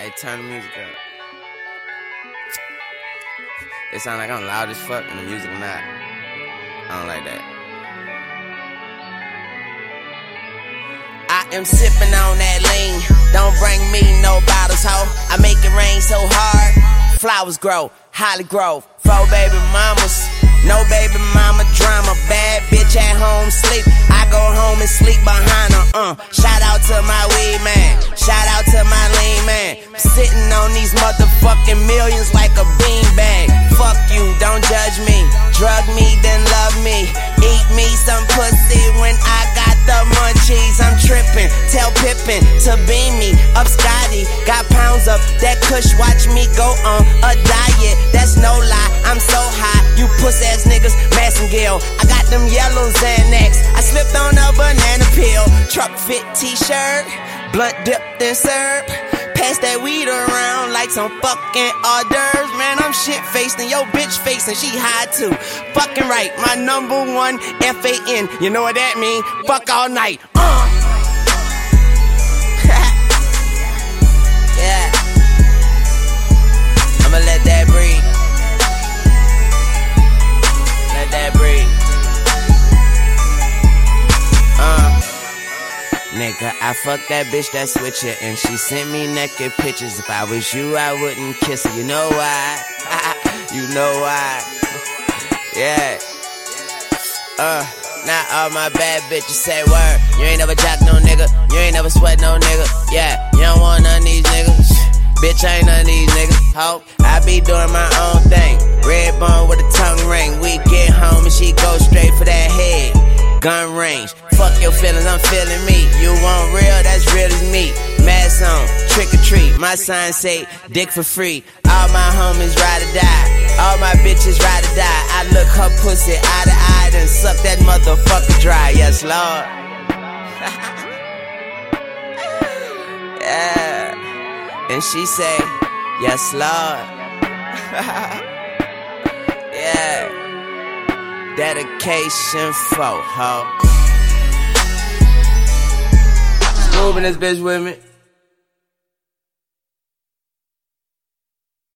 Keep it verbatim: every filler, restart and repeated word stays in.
Hey, turn the music up. It sound like I'm loud as fuck and the music not. I don't like that. I am sipping on that lean. Don't bring me no bottles, ho. I make it rain so hard. Flowers grow, Holly Grove. Four baby mamas, no baby mama drama. Bad bitch at home sleep. I go home and sleep behind her. Uh, shout out to my weed man. Shout out to my lean man. Sitting on these motherfucking millions like a beanbag. Fuck you, don't judge me. Drug me, then love me. Eat me some pussy when I got the munchies. I'm tripping, tell Pippin to beam me up Scotty. Got pounds up that kush, watch me go on a diet. That's no lie, I'm so high. You puss ass niggas, Massengale. I got them yellow Xanax. I slipped on a banana peel. Truck fit t-shirt, blunt dipped in syrup. Pass that weed around like some fucking hors d'oeuvres. Man, I'm shit faced and yo bitch faced and she high too. Fucking right, my number one F A N. You know what that mean? Fuck all night. Uh. Yeah. I'ma let that breathe. Let that breathe. Uh. Nigga, I fucked that bitch that switcher and she sent me naked pictures. If I was you, I wouldn't kiss her. You know why? You know why? Yeah. Uh, now all my bad bitches say word. You ain't never jacked no nigga. You ain't never sweat no nigga. Yeah, you don't want none of these niggas. Bitch, I ain't none of these niggas. Hope I be doing my own thing. Red bone with a tongue ring. We get home and she go straight for that head. Gun range, fuck your feelings, I'm feeling me. You want real, that's real as me. Mask on, trick or treat. My sign say, dick for free. All my homies ride or die. All my bitches ride or die. I look her pussy eye to eye and suck that motherfucker dry. Yes, Lord. Yeah. And she say, yes, Lord. Yeah. Dedication for ho. Moving this bitch with me.